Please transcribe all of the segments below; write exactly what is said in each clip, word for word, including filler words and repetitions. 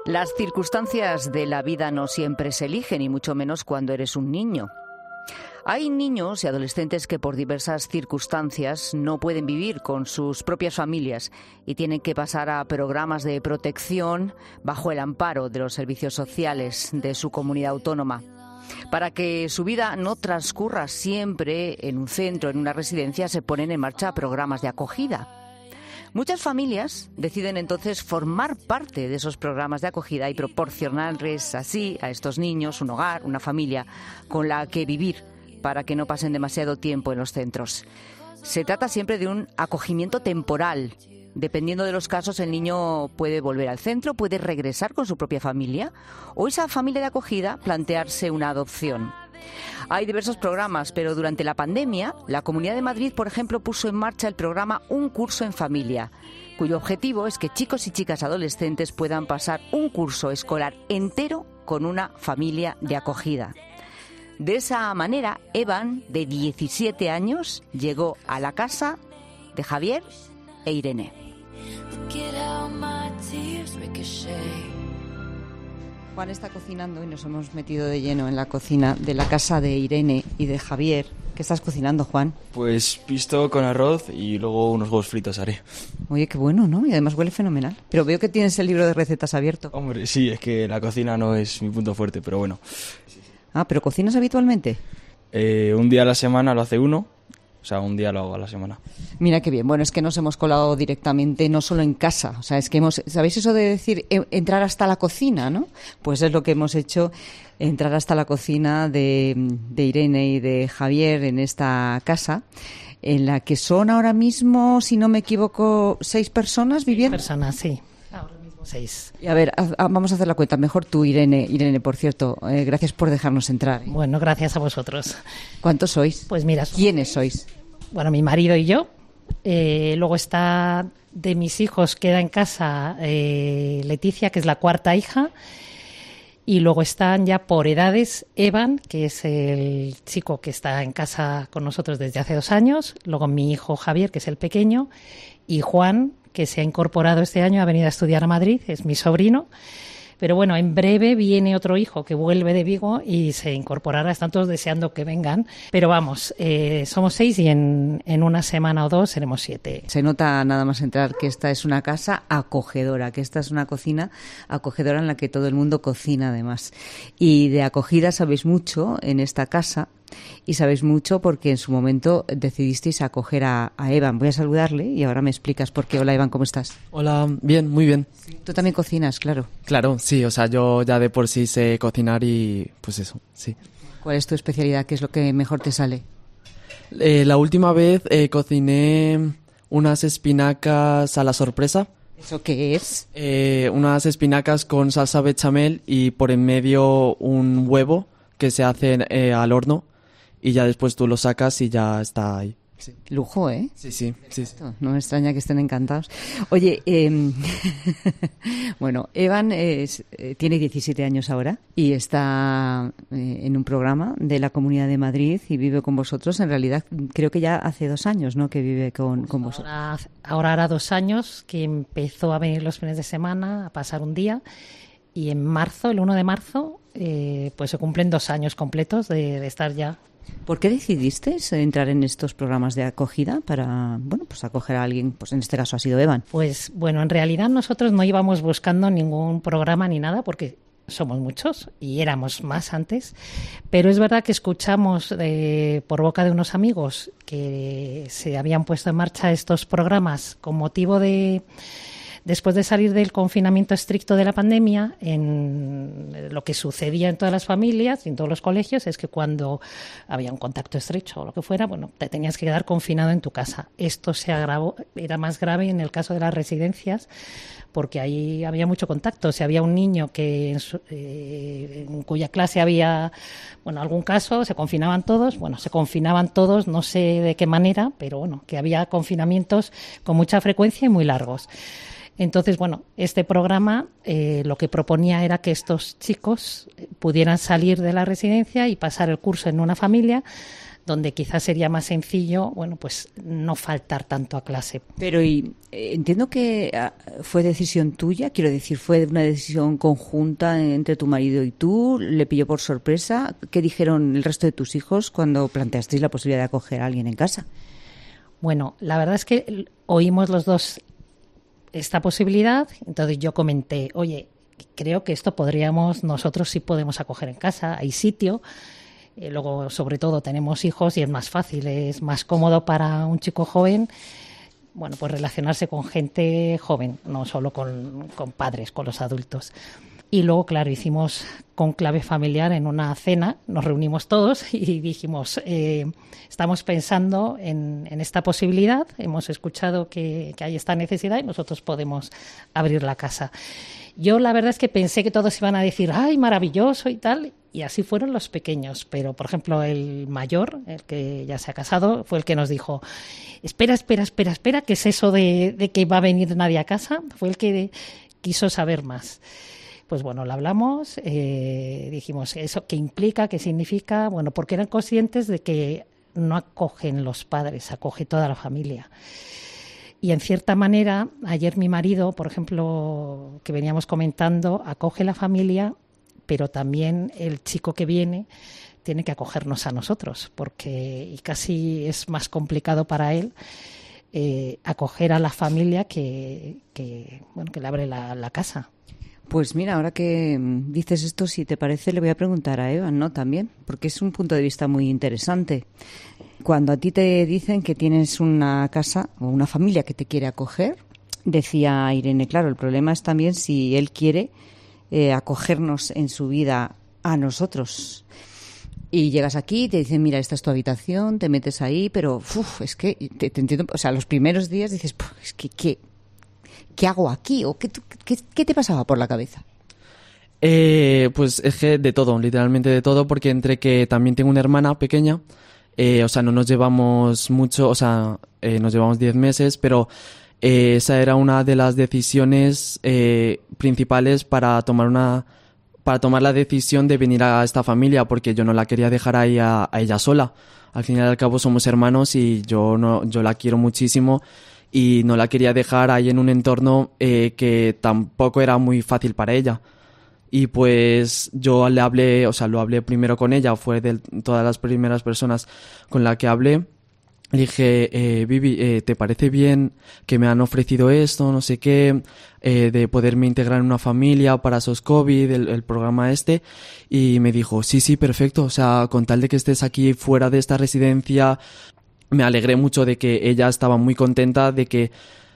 Las circunstancias de la vida no siempre se eligen, y mucho menos cuando eres un niño. Hay niños y adolescentes que por diversas circunstancias no pueden vivir con sus propias familias y tienen que pasar a programas de protección bajo el amparo de los servicios sociales de su comunidad autónoma. Para que su vida no transcurra siempre en un centro, en una residencia, se ponen en marcha programas de acogida. Muchas familias deciden entonces formar parte de esos programas de acogida y proporcionarles así a estos niños un hogar, una familia con la que vivir para que no pasen demasiado tiempo en los centros. Se trata siempre de un acogimiento temporal. Dependiendo de los casos, el niño puede volver al centro, puede regresar con su propia familia o esa familia de acogida plantearse una adopción. Hay diversos programas, pero durante la pandemia, la Comunidad de Madrid, por ejemplo, puso en marcha el programa Un Curso en Familia, cuyo objetivo es que chicos y chicas adolescentes puedan pasar un curso escolar entero con una familia de acogida. De esa manera, Evan, de diecisiete años, llegó a la casa de Javier e Irene. Juan está cocinando y nos hemos metido de lleno en la cocina de la casa de Irene y de Javier. ¿Qué estás cocinando, Juan? Pues pisto con arroz y luego unos huevos fritos haré. Oye, qué bueno, ¿no? Y además huele fenomenal. Pero veo que tienes el libro de recetas abierto. Hombre, sí, es que la cocina no es mi punto fuerte, pero bueno. Ah, ¿pero cocinas habitualmente? Eh, un día a la semana lo hace uno. O sea, un día lo hago a la semana. Mira qué bien. Bueno, es que nos hemos colado directamente, no solo en casa. O sea, es que hemos... ¿Sabéis eso de decir eh, entrar hasta la cocina, no? Pues es lo que hemos hecho, entrar hasta la cocina de, de Irene y de Javier en esta casa, en la que son ahora mismo, si no me equivoco, seis personas viviendo. Seis personas, sí. Ahora mismo seis. Y a ver, a, a, vamos a hacer la cuenta. Mejor tú, Irene. Irene, por cierto, eh, gracias por dejarnos entrar. ¿eh? Bueno, gracias a vosotros. ¿Cuántos sois? Pues mira... ¿Quiénes sois? Bueno, mi marido y yo. Eh, luego está de mis hijos, queda en casa eh, Leticia, que es la cuarta hija. Y luego están ya por edades Evan, que es el chico que está en casa con nosotros desde hace dos años. Luego mi hijo Javier, que es el pequeño. Y Juan, que se ha incorporado este año, ha venido a estudiar a Madrid, es mi sobrino. Pero bueno, en breve viene otro hijo que vuelve de Vigo y se incorporará. Están todos deseando que vengan. Pero vamos, eh, somos seis y en, en una semana o dos seremos siete. Se nota nada más entrar que esta es una casa acogedora, que esta es una cocina acogedora en la que todo el mundo cocina además. Y de acogida sabéis mucho en esta casa. Y sabéis mucho porque en su momento decidisteis acoger a, a Evan. Voy a saludarle y ahora me explicas por qué. Hola, Evan, ¿cómo estás? Hola, bien, muy bien. Tú también cocinas, claro. Claro, sí, o sea, yo ya de por sí sé cocinar y pues eso, sí. ¿Cuál es tu especialidad? ¿Qué es lo que mejor te sale? Eh, la última vez eh, cociné unas espinacas a la sorpresa. ¿Eso qué es? Eh, unas espinacas con salsa bechamel y por en medio un huevo que se hace eh, al horno. Y ya después tú lo sacas y ya está ahí. Sí. Lujo, ¿eh? Sí, sí, sí, sí. No me extraña que estén encantados. Oye, eh, bueno, Evan es, eh, tiene diecisiete años ahora y está eh, en un programa de la Comunidad de Madrid y vive con vosotros. En realidad, creo que ya hace dos años, ¿no?, que vive con, pues con vosotros. Ahora, ahora hará dos años que empezó a venir los fines de semana, a pasar un día. Y en marzo, el uno de marzo, eh, pues se cumplen dos años completos de, de estar ya. ¿Por qué decidisteis entrar en estos programas de acogida para, bueno, pues acoger a alguien? Pues en este caso ha sido Evan. Pues bueno, en realidad nosotros no íbamos buscando ningún programa ni nada porque somos muchos y éramos más antes, pero es verdad que escuchamos eh, por boca de unos amigos que se habían puesto en marcha estos programas con motivo de... Después de salir del confinamiento estricto de la pandemia, en lo que sucedía en todas las familias y en todos los colegios es que cuando había un contacto estrecho o lo que fuera, bueno, te tenías que quedar confinado en tu casa. Esto se agravó, era más grave en el caso de las residencias, porque ahí había mucho contacto. Si había un niño que en, su, eh, en cuya clase había, bueno, algún caso, se confinaban todos. Bueno, se confinaban todos, no sé de qué manera, pero bueno, que había confinamientos con mucha frecuencia y muy largos. Entonces, bueno, este programa eh, lo que proponía era que estos chicos pudieran salir de la residencia y pasar el curso en una familia donde quizás sería más sencillo, bueno, pues no faltar tanto a clase. Pero y, eh, entiendo que ah, fue decisión tuya, quiero decir, fue una decisión conjunta entre tu marido y tú, le pilló por sorpresa. ¿Qué dijeron el resto de tus hijos cuando planteasteis la posibilidad de acoger a alguien en casa? Bueno, la verdad es que oímos los dos esta posibilidad, entonces yo comenté, oye, creo que esto podríamos, nosotros sí podemos acoger en casa, hay sitio. Eh, luego, sobre todo, tenemos hijos y es más fácil, es más cómodo para un chico joven, bueno, pues relacionarse con gente joven, no solo con, con padres, con los adultos. Y luego, claro, hicimos conclave familiar en una cena, nos reunimos todos y dijimos, eh, estamos pensando en, en esta posibilidad, hemos escuchado que, que hay esta necesidad y nosotros podemos abrir la casa. Yo la verdad es que pensé que todos iban a decir, ¡ay, maravilloso! Y tal, y así fueron los pequeños. Pero, por ejemplo, el mayor, el que ya se ha casado, fue el que nos dijo, espera, espera, espera, espera, ¿qué es eso de, de que va a venir nadie a casa? Fue el que quiso saber más. Pues bueno, lo hablamos, eh, dijimos, ¿eso qué implica? ¿Qué significa? Bueno, porque eran conscientes de que no acogen los padres, acoge toda la familia. Y en cierta manera, ayer mi marido, por ejemplo, que veníamos comentando, acoge la familia, pero también el chico que viene tiene que acogernos a nosotros, porque y casi es más complicado para él eh, acoger a la familia que, que, bueno, que le abre la, la casa. Pues mira, ahora que dices esto, si te parece, le voy a preguntar a Eva, ¿no? También, porque es un punto de vista muy interesante. Cuando a ti te dicen que tienes una casa o una familia que te quiere acoger, decía Irene, claro, el problema es también si él quiere eh, acogernos en su vida a nosotros. Y llegas aquí y te dicen, mira, esta es tu habitación, te metes ahí, pero uf, es que te, te entiendo, o sea, los primeros días dices, es que ¿qué, qué hago aquí? ¿O qué, qué, qué te pasaba por la cabeza? Eh, pues es que de todo, literalmente de todo, porque entre que también tengo una hermana pequeña, eh, o sea, no nos llevamos mucho, o sea, eh, nos llevamos diez meses, pero eh, esa era una de las decisiones eh, principales para tomar una para tomar la decisión de venir a esta familia, porque yo no la quería dejar ahí a, a ella sola. Al fin y al cabo somos hermanos y yo no yo la quiero muchísimo y no la quería dejar ahí en un entorno eh, que tampoco era muy fácil para ella. Y pues yo le hablé, o sea, lo hablé primero con ella, fue de todas las primeras personas con las que hablé. Le dije, eh, Vivi, eh, ¿te parece bien que me han ofrecido esto, no sé qué, eh, de poderme integrar en una familia para SOS-COVID, el, el programa este? Y me dijo, sí, sí, perfecto, o sea, con tal de que estés aquí fuera de esta residencia. Me alegré mucho de que ella estaba muy contenta de que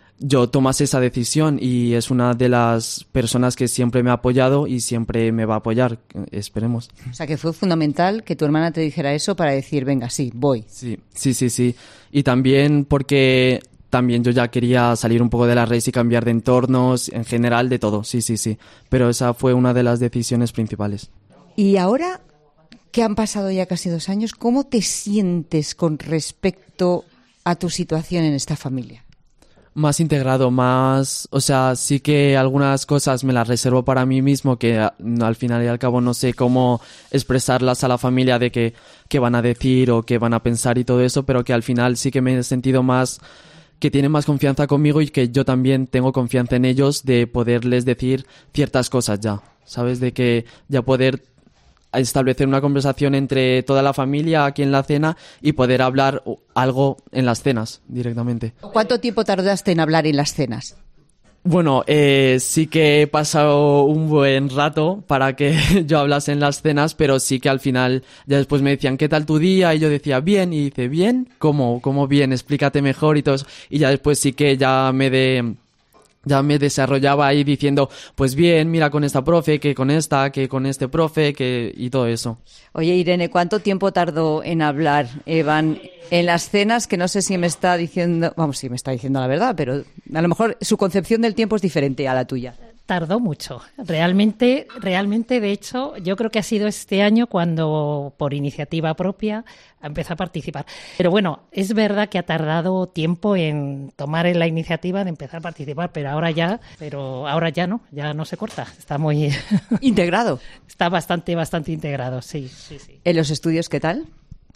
yo tomase esa decisión y es una de las personas que siempre me ha apoyado y siempre me va a apoyar, esperemos. O sea, que fue fundamental que tu hermana te dijera eso para decir, venga, sí, voy. Sí, sí, sí, sí. Y también porque también yo ya quería salir un poco de la red y cambiar de entornos, en general de todo, sí, sí, sí. Pero esa fue una de las decisiones principales. Y ahora que han pasado ya casi dos años, ¿cómo te sientes con respecto a tu situación en esta familia? Más integrado, más, o sea, sí que algunas cosas me las reservo para mí mismo, que al final y al cabo no sé cómo expresarlas a la familia de que, qué van a decir o qué van a pensar y todo eso, pero que al final sí que me he sentido más, que tienen más confianza conmigo y que yo también tengo confianza en ellos de poderles decir ciertas cosas ya, ¿sabes? De que ya poder establecer una conversación entre toda la familia aquí en la cena y poder hablar algo en las cenas directamente. ¿Cuánto tiempo tardaste en hablar en las cenas? Bueno, eh, sí que he pasado un buen rato para que yo hablase en las cenas, pero sí que al final ya después me decían, ¿qué tal tu día? Y yo decía, bien, y dice, ¿bien? ¿Cómo? ¿Cómo bien? Explícate mejor y todo eso. Y ya después sí que ya me de... Ya me desarrollaba ahí diciendo, pues bien, mira con esta profe, que con esta, que con este profe, que y todo eso. Oye, Irene, ¿cuánto tiempo tardó en hablar Evan en las cenas? Que no sé si me está diciendo, vamos, si me está diciendo la verdad, pero a lo mejor su concepción del tiempo es diferente a la tuya. Tardó mucho. Realmente, realmente, de hecho, yo creo que ha sido este año cuando, por iniciativa propia, empezó a participar. Pero bueno, es verdad que ha tardado tiempo en tomar la iniciativa de empezar a participar, pero ahora ya, pero ahora ya no, ya no se corta. Está muy integrado. Está bastante, bastante integrado, sí, sí, sí. ¿En los estudios qué tal?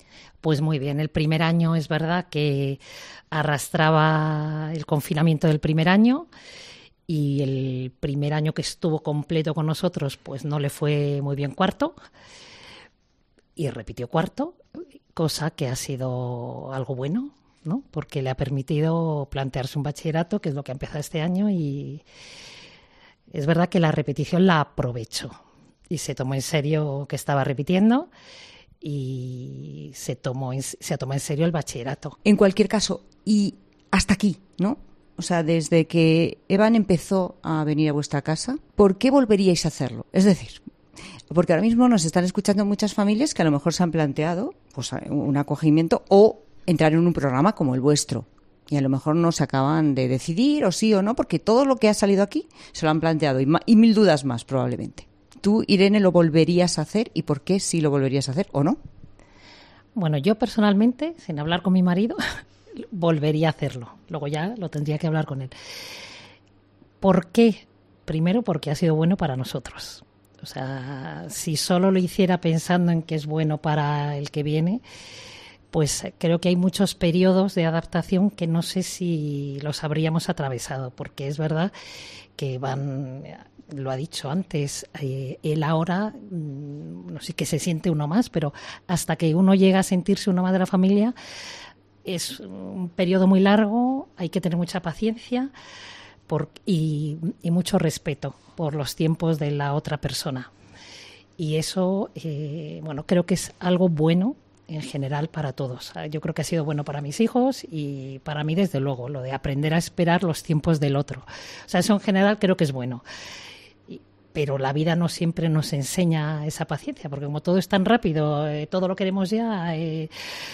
Pues muy bien, el primer año es verdad que arrastraba el confinamiento del primer año y el primer año que estuvo completo con nosotros pues no le fue muy bien cuarto y repitió cuarto, cosa que ha sido algo bueno, ¿no? Porque le ha permitido plantearse un bachillerato, que es lo que ha empezado este año, y es verdad que la repetición la aprovechó y se tomó en serio que estaba repitiendo y se tomó en, se tomó en serio el bachillerato. En cualquier caso, y hasta aquí, ¿no? O sea, desde que Evan empezó a venir a vuestra casa, ¿por qué volveríais a hacerlo? Es decir, porque ahora mismo nos están escuchando muchas familias que a lo mejor se han planteado pues, un acogimiento o entrar en un programa como el vuestro. Y a lo mejor no se acaban de decidir o sí o no, porque todo lo que ha salido aquí se lo han planteado y, ma- y mil dudas más probablemente. ¿Tú, Irene, lo volverías a hacer y por qué sí lo volverías a hacer o no? Bueno, yo personalmente, sin hablar con mi marido, volvería a hacerlo. Luego ya lo tendría que hablar con él. ¿Por qué? Primero porque ha sido bueno para nosotros. O sea, si solo lo hiciera pensando en que es bueno para el que viene, pues creo que hay muchos periodos de adaptación que no sé si los habríamos atravesado, porque es verdad que van, lo ha dicho antes, eh, él ahora, no sé, que se siente uno más, pero hasta que uno llega a sentirse uno más de la familia, es un periodo muy largo, hay que tener mucha paciencia por, y, y mucho respeto por los tiempos de la otra persona. Y eso, eh, bueno, creo que es algo bueno en general para todos. Yo creo que ha sido bueno para mis hijos y para mí desde luego, lo de aprender a esperar los tiempos del otro. O sea, eso en general creo que es bueno. Y, pero la vida no siempre nos enseña esa paciencia, porque como todo es tan rápido, eh, todo lo queremos ya, eh,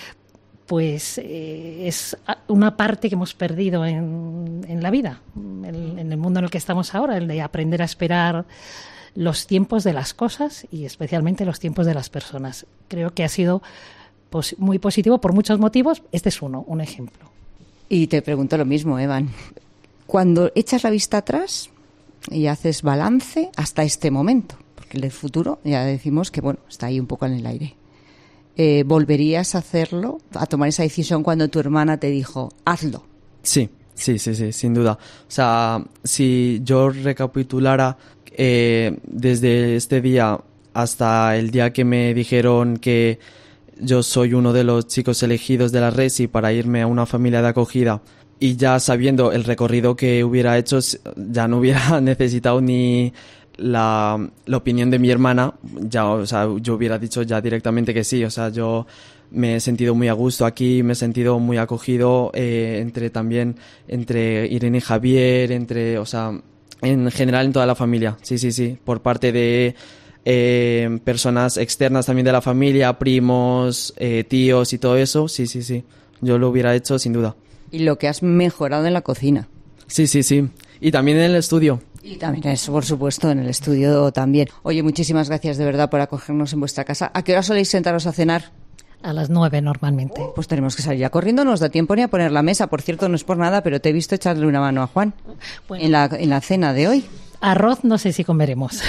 pues eh, es una parte que hemos perdido en, en la vida, en, en el mundo en el que estamos ahora, el de aprender a esperar los tiempos de las cosas y especialmente los tiempos de las personas. Creo que ha sido pos- muy positivo por muchos motivos. Este es uno, un ejemplo. Y te pregunto lo mismo, Evan. Cuando echas la vista atrás y haces balance hasta este momento, porque el del futuro ya decimos que bueno, está ahí un poco en el aire. Eh, ¿Volverías a hacerlo, a tomar esa decisión cuando tu hermana te dijo, hazlo? Sí, sí, sí, sí, sin duda. O sea, si yo recapitulara eh, desde este día hasta el día que me dijeron que yo soy uno de los chicos elegidos de la Resi para irme a una familia de acogida, y ya sabiendo el recorrido que hubiera hecho, ya no hubiera necesitado ni la, la opinión de mi hermana, ya, o sea, yo hubiera dicho ya directamente que sí. O sea, yo me he sentido muy a gusto aquí, me he sentido muy acogido, eh, entre también, entre Irene y Javier, entre, o sea, en general en toda la familia, sí, sí, sí, por parte de eh, personas externas también de la familia, primos, eh, tíos y todo eso, sí, sí, sí, yo lo hubiera hecho sin duda. Y lo que has mejorado en la cocina. Sí, sí, sí, y también en el estudio. Y también eso, por supuesto, en el estudio también. Oye, muchísimas gracias de verdad por acogernos en vuestra casa. ¿A qué hora soléis sentaros a cenar? A las nueve normalmente. Pues tenemos que salir ya corriendo, no nos da tiempo ni a poner la mesa. Por cierto, no es por nada, pero te he visto echarle una mano a Juan Bueno, en la, en la cena de hoy. Arroz no sé si comeremos.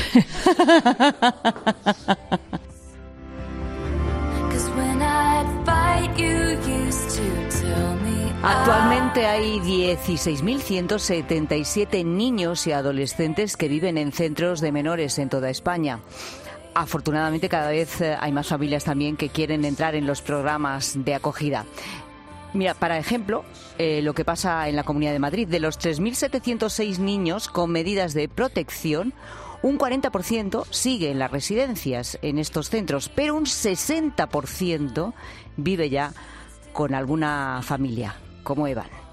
Actualmente hay dieciséis mil ciento setenta y siete niños y adolescentes que viven en centros de menores en toda España. Afortunadamente cada vez hay más familias también que quieren entrar en los programas de acogida. Mira, para ejemplo, eh, lo que pasa en la Comunidad de Madrid, de los tres mil setecientos seis niños con medidas de protección, un cuarenta por ciento sigue en las residencias, en estos centros, pero un sesenta por ciento vive ya con alguna familia, como Evan.